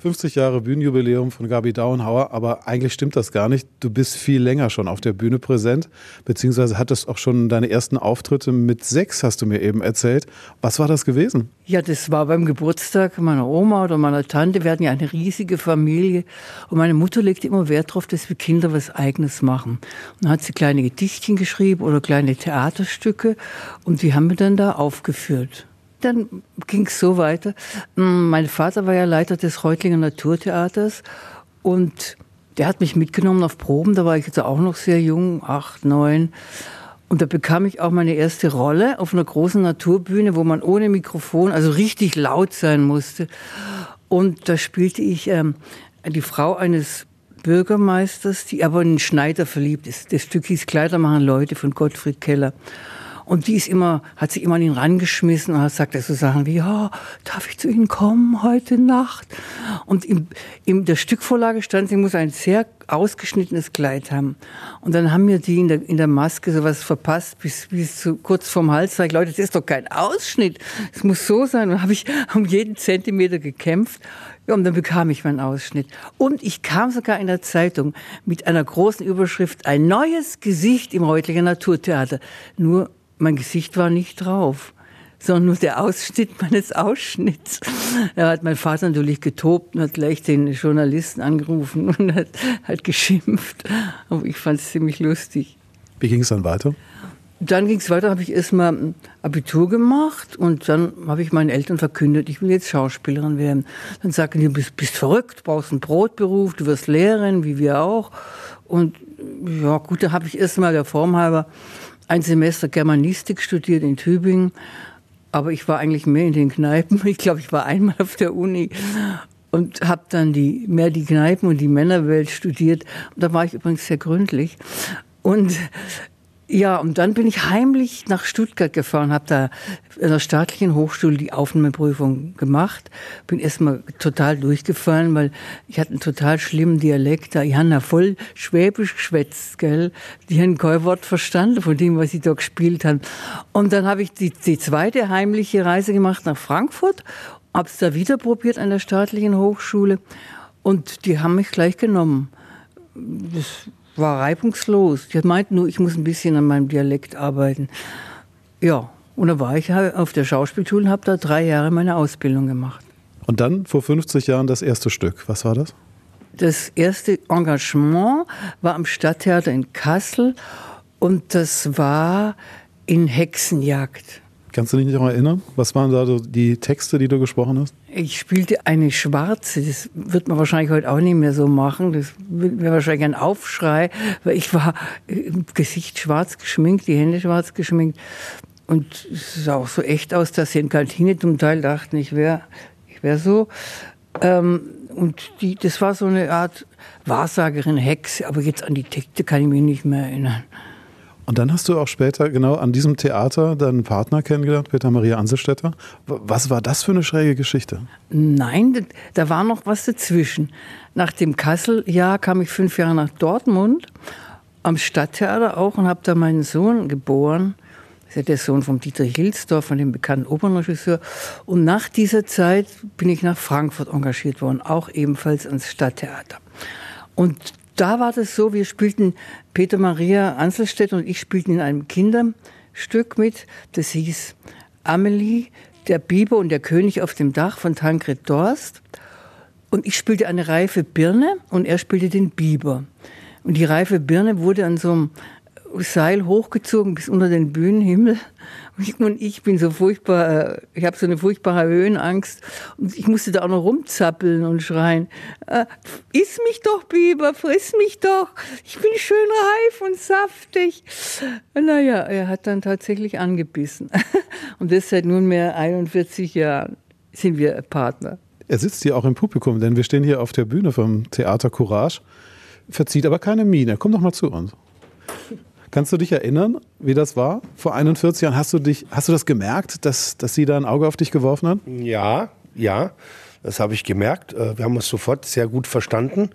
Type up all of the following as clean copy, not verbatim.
50 Jahre Bühnenjubiläum von Gabi Dauenhauer, aber eigentlich stimmt das gar nicht. Du bist viel länger schon auf der Bühne präsent, beziehungsweise hattest auch schon deine ersten Auftritte mit 6, hast du mir eben erzählt. Was war das gewesen? Ja, das war beim Geburtstag meiner Oma oder meiner Tante. Wir hatten ja eine riesige Familie und meine Mutter legte immer Wert darauf, dass wir Kinder was Eigenes machen. Und dann hat sie kleine Gedichtchen geschrieben oder kleine Theaterstücke und die haben wir dann da aufgeführt. Dann ging es so weiter. Mein Vater war ja Leiter des Reutlinger Naturtheaters und der hat mich mitgenommen auf Proben. Da war ich jetzt auch noch sehr jung, 8, 9. Und da bekam ich auch meine erste Rolle auf einer großen Naturbühne, wo man ohne Mikrofon, also richtig laut sein musste. Und da spielte ich die Frau eines Bürgermeisters, die aber in einen Schneider verliebt ist. Das Stück hieß Kleider machen Leute von Gottfried Keller. Und die hat sich immer an ihn rangeschmissen und hat gesagt so Sachen wie, ja, darf ich zu Ihnen kommen heute Nacht? Und in der Stückvorlage stand, sie muss ein sehr ausgeschnittenes Kleid haben. Und dann haben mir die in der Maske sowas verpasst, bis so kurz vorm Hals sage ich, Leute, das ist doch kein Ausschnitt, es muss so sein. Und dann habe ich um jeden Zentimeter gekämpft. Ja, und dann bekam ich meinen Ausschnitt. Und ich kam sogar in der Zeitung mit einer großen Überschrift, ein neues Gesicht im Reutlinger Naturtheater. Nur mein Gesicht war nicht drauf, sondern nur der Ausschnitt meines Ausschnitts. Da hat mein Vater natürlich getobt und hat gleich den Journalisten angerufen und hat geschimpft. Aber ich fand es ziemlich lustig. Wie ging es dann weiter? Dann ging es weiter, habe ich erstmal Abitur gemacht und dann habe ich meinen Eltern verkündet, ich will jetzt Schauspielerin werden. Dann sagten die, du bist verrückt, brauchst einen Brotberuf, du wirst Lehrerin, wie wir auch. Und ja gut, da habe ich erstmal der Form halber ein Semester Germanistik studiert in Tübingen, aber ich war eigentlich mehr in den Kneipen. Ich glaube, ich war einmal auf der Uni und habe dann mehr die Kneipen und die Männerwelt studiert. Und da war ich übrigens sehr gründlich. Und ja, und dann bin ich heimlich nach Stuttgart gefahren, habe da an der staatlichen Hochschule die Aufnahmeprüfung gemacht. Bin erstmal total durchgefallen, weil ich hatte einen total schlimmen Dialekt. Ich habe voll Schwäbisch geschwätzt, gell. Die haben kein Wort verstanden von dem, was sie da gespielt haben. Und dann habe ich die zweite heimliche Reise gemacht nach Frankfurt, habe es da wieder probiert an der staatlichen Hochschule und die haben mich gleich genommen. Das war reibungslos. Die meinten nur, ich muss ein bisschen an meinem Dialekt arbeiten. Ja, und da war ich auf der Schauspielschule und habe da 3 Jahre meine Ausbildung gemacht. Und dann, vor 50 Jahren, das erste Stück. Was war das? Das erste Engagement war am Stadttheater in Kassel und das war in Hexenjagd. Kannst du dich noch erinnern? Was waren da so die Texte, die du gesprochen hast? Ich spielte eine Schwarze, das wird man wahrscheinlich heute auch nicht mehr so machen, das wäre wahrscheinlich ein Aufschrei, weil ich war im Gesicht schwarz geschminkt, die Hände schwarz geschminkt und es sah auch so echt aus, dass sie in Kantine zum Teil dachten, ich wäre so. Und das war so eine Art Wahrsagerin, Hexe, aber jetzt an die Texte kann ich mich nicht mehr erinnern. Und dann hast du auch später genau an diesem Theater deinen Partner kennengelernt, Peter Maria Anselstädter. Was war das für eine schräge Geschichte? Nein, da war noch was dazwischen. Nach dem Kassel-Jahr kam ich 5 Jahre nach Dortmund, am Stadttheater auch, und habe da meinen Sohn geboren. Das ist ja der Sohn von Dieter Hilsdorf, von dem bekannten Opernregisseur. Und nach dieser Zeit bin ich nach Frankfurt engagiert worden, auch ebenfalls ans Stadttheater. Und da war das so, wir spielten, Peter Maria Anselstädter und ich spielten in einem Kinderstück mit, das hieß Amelie, der Biber und der König auf dem Dach von Tankred Dorst. Und ich spielte eine reife Birne und er spielte den Biber. Und die reife Birne wurde an so einem Seil hochgezogen bis unter den Bühnenhimmel. Und ich bin so furchtbar, ich habe so eine furchtbare Höhenangst. Und ich musste da auch noch rumzappeln und schreien, iss mich doch, Biber, friss mich doch. Ich bin schön reif und saftig. Naja, er hat dann tatsächlich angebissen. Und das seit nunmehr 41 Jahren sind wir Partner. Er sitzt hier auch im Publikum, denn wir stehen hier auf der Bühne vom Theater Courage. Verzieht aber keine Miene. Komm doch mal zu uns. Kannst du dich erinnern, wie das war? Vor 41 Jahren hast du das gemerkt, dass sie da ein Auge auf dich geworfen hat? Ja, das habe ich gemerkt. Wir haben uns sofort sehr gut verstanden.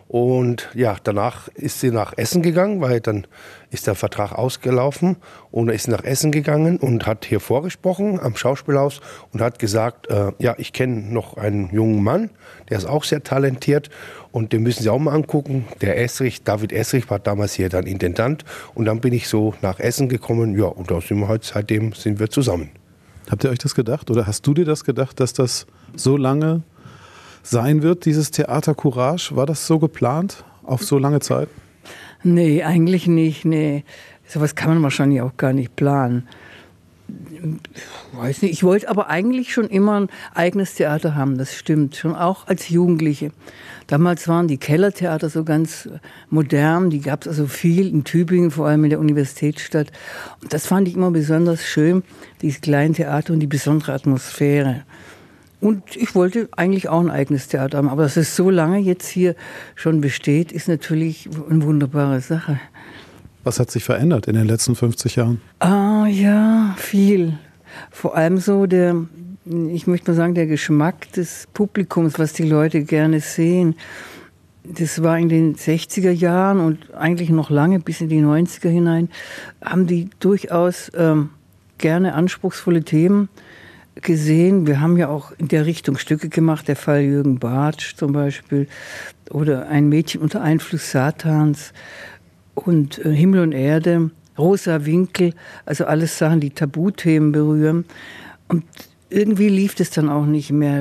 Und ja, danach ist sie nach Essen gegangen, weil dann ist der Vertrag ausgelaufen und er ist nach Essen gegangen und hat hier vorgesprochen am Schauspielhaus und hat gesagt, ja, ich kenne noch einen jungen Mann, der ist auch sehr talentiert und den müssen Sie auch mal angucken. Der Esrich, David Esrich, war damals hier dann Intendant und dann bin ich so nach Essen gekommen, ja, und da sind wir halt, seitdem sind wir zusammen. Habt ihr euch das gedacht oder hast du dir das gedacht, dass das so lange sein wird, dieses Theater Courage? War das so geplant, auf so lange Zeit? Nee, eigentlich nicht, nee. Sowas kann man wahrscheinlich auch gar nicht planen. Weiß nicht, ich wollte aber eigentlich schon immer ein eigenes Theater haben, das stimmt, schon auch als Jugendliche. Damals waren die Kellertheater so ganz modern, die gab es also viel in Tübingen, vor allem in der Universitätsstadt. Und das fand ich immer besonders schön, dieses kleine Theater und die besondere Atmosphäre. Und ich wollte eigentlich auch ein eigenes Theater haben, aber dass es so lange jetzt hier schon besteht, ist natürlich eine wunderbare Sache. Was hat sich verändert in den letzten 50 Jahren? Ja, viel. Vor allem so ich möchte mal sagen, der Geschmack des Publikums, was die Leute gerne sehen. Das war in den 60er Jahren und eigentlich noch lange bis in die 90er hinein, haben die durchaus gerne anspruchsvolle Themen gesehen. Wir haben ja auch in der Richtung Stücke gemacht, der Fall Jürgen Bartsch zum Beispiel oder Ein Mädchen unter Einfluss Satans und Himmel und Erde, Rosa Winkel, also alles Sachen, die Tabuthemen berühren. Und irgendwie lief das dann auch nicht mehr.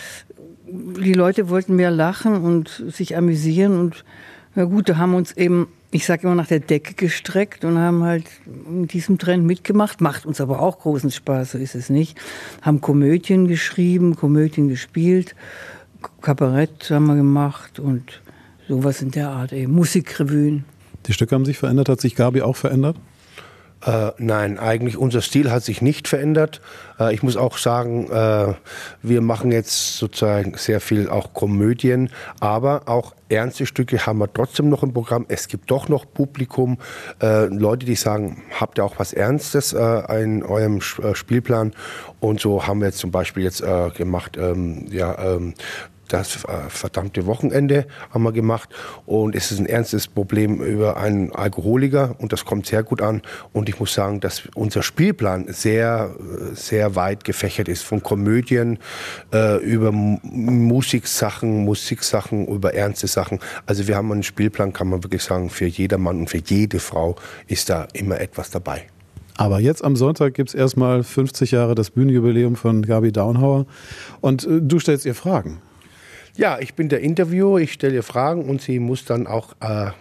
Die Leute wollten mehr lachen und sich amüsieren und na gut, da haben wir uns eben, ich sage immer, nach der Decke gestreckt und haben halt in diesem Trend mitgemacht. Macht uns aber auch großen Spaß, so ist es nicht. Haben Komödien geschrieben, Komödien gespielt, Kabarett haben wir gemacht und sowas in der Art, eben Musikrevuen. Die Stücke haben sich verändert, hat sich Gabi auch verändert? Nein, eigentlich unser Stil hat sich nicht verändert. Ich muss auch sagen, wir machen jetzt sozusagen sehr viel auch Komödien, aber auch ernste Stücke haben wir trotzdem noch im Programm. Es gibt doch noch Publikum, Leute, die sagen, habt ihr auch was Ernstes in eurem Spielplan? Und so haben wir jetzt zum Beispiel jetzt gemacht, das verdammte Wochenende haben wir gemacht und es ist ein ernstes Problem über einen Alkoholiker und das kommt sehr gut an und ich muss sagen, dass unser Spielplan sehr, sehr weit gefächert ist, von Komödien über Musiksachen, über ernste Sachen. Also wir haben einen Spielplan, kann man wirklich sagen, für jedermann und für jede Frau ist da immer etwas dabei. Aber jetzt am Sonntag gibt es erstmal 50 Jahre das Bühnenjubiläum von Gabi Daunhauer und du stellst ihr Fragen. Ja, ich bin der Interviewer, ich stelle ihr Fragen und sie muss dann auch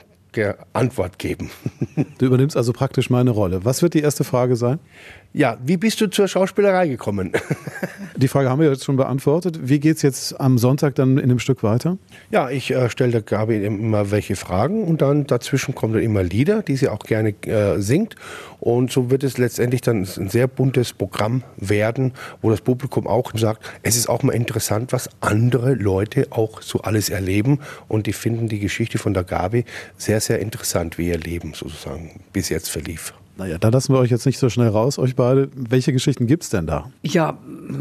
Antwort geben. Du übernimmst also praktisch meine Rolle. Was wird die erste Frage sein? Ja, wie bist du zur Schauspielerei gekommen? Die Frage haben wir jetzt schon beantwortet. Wie geht es jetzt am Sonntag dann in dem Stück weiter? Ja, ich stelle der Gabi immer welche Fragen und dann dazwischen kommen dann immer Lieder, die sie auch gerne singt. Und so wird es letztendlich dann ein sehr buntes Programm werden, wo das Publikum auch sagt, es ist auch mal interessant, was andere Leute auch so alles erleben. Und die finden die Geschichte von der Gabi sehr, sehr interessant, wie ihr Leben sozusagen bis jetzt verlief. Naja, da lassen wir euch jetzt nicht so schnell raus, euch beide. Welche Geschichten gibt es denn da? Ja,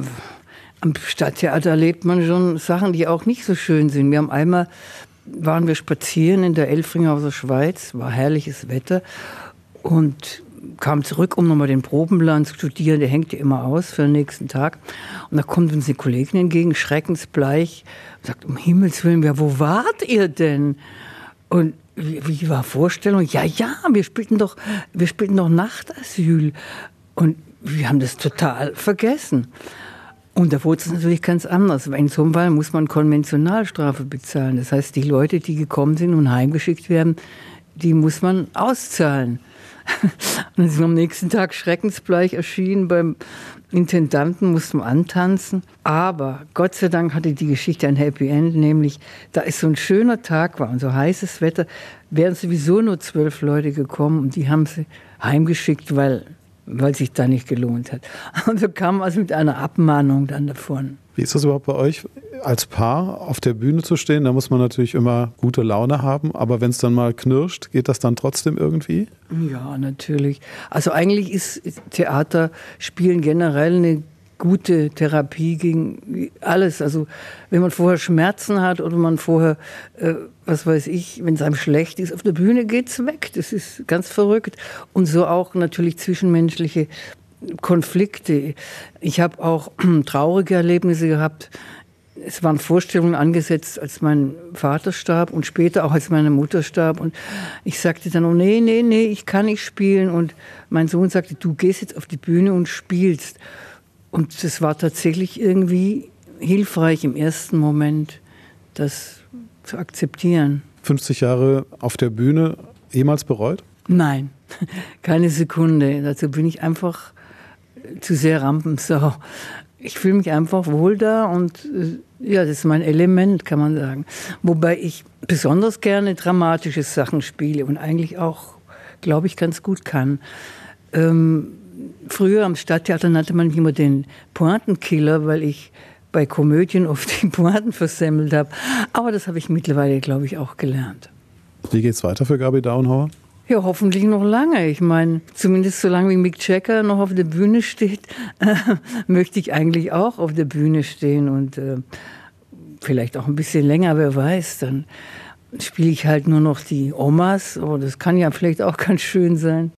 am Stadttheater erlebt man schon Sachen, die auch nicht so schön sind. Waren wir spazieren in der Elfringhauser Schweiz, war herrliches Wetter und kam zurück, um nochmal den Probenplan zu studieren. Der hängt ja immer aus für den nächsten Tag. Und da kommt uns eine Kollegin entgegen, schreckensbleich, und sagt, um Himmels Willen, ja, wo wart ihr denn? Und wie war Vorstellung? Ja, wir spielten doch Nachtasyl. Und wir haben das total vergessen. Und da wurde es natürlich ganz anders. Weil in so einem Fall muss man Konventionalstrafe bezahlen. Das heißt, die Leute, die gekommen sind und heimgeschickt werden, die muss man auszahlen. Und dann sind wir am nächsten Tag schreckensbleich erschienen beim Intendanten, mussten antanzen. Aber Gott sei Dank hatte die Geschichte ein Happy End, nämlich da es so ein schöner Tag war und so heißes Wetter, wären sowieso nur 12 Leute gekommen und die haben sie heimgeschickt, weil sich da nicht gelohnt hat. Und so kam also mit einer Abmahnung dann davon. Wie ist das überhaupt bei euch, als Paar auf der Bühne zu stehen? Da muss man natürlich immer gute Laune haben, aber wenn es dann mal knirscht, geht das dann trotzdem irgendwie? Ja, natürlich. Also eigentlich ist Theaterspielen generell eine gute Therapie gegen alles. Also wenn man vorher Schmerzen hat oder man vorher, was weiß ich, wenn es einem schlecht ist, auf der Bühne geht's weg. Das ist ganz verrückt. Und so auch natürlich zwischenmenschliche Konflikte. Ich habe auch traurige Erlebnisse gehabt. Es waren Vorstellungen angesetzt, als mein Vater starb und später auch, als meine Mutter starb. Und ich sagte dann, oh nee, ich kann nicht spielen. Und mein Sohn sagte, du gehst jetzt auf die Bühne und spielst. Und das war tatsächlich irgendwie hilfreich im ersten Moment, das zu akzeptieren. 50 Jahre auf der Bühne, jemals bereut? Nein, keine Sekunde. Dazu bin ich einfach zu sehr Rampensau. Ich fühle mich einfach wohl da und ja, das ist mein Element, kann man sagen. Wobei ich besonders gerne dramatische Sachen spiele und eigentlich auch, glaube ich, ganz gut kann. Früher am Stadttheater nannte man mich immer den Pointenkiller, weil ich bei Komödien oft die Pointen versemmelt habe. Aber das habe ich mittlerweile, glaube ich, auch gelernt. Wie geht's weiter für Gabi Daunhauer? Ja, hoffentlich noch lange. Ich meine, zumindest solange wie Mick Jagger noch auf der Bühne steht, möchte ich eigentlich auch auf der Bühne stehen und vielleicht auch ein bisschen länger, wer weiß. Dann spiele ich halt nur noch die Omas, aber das kann ja vielleicht auch ganz schön sein.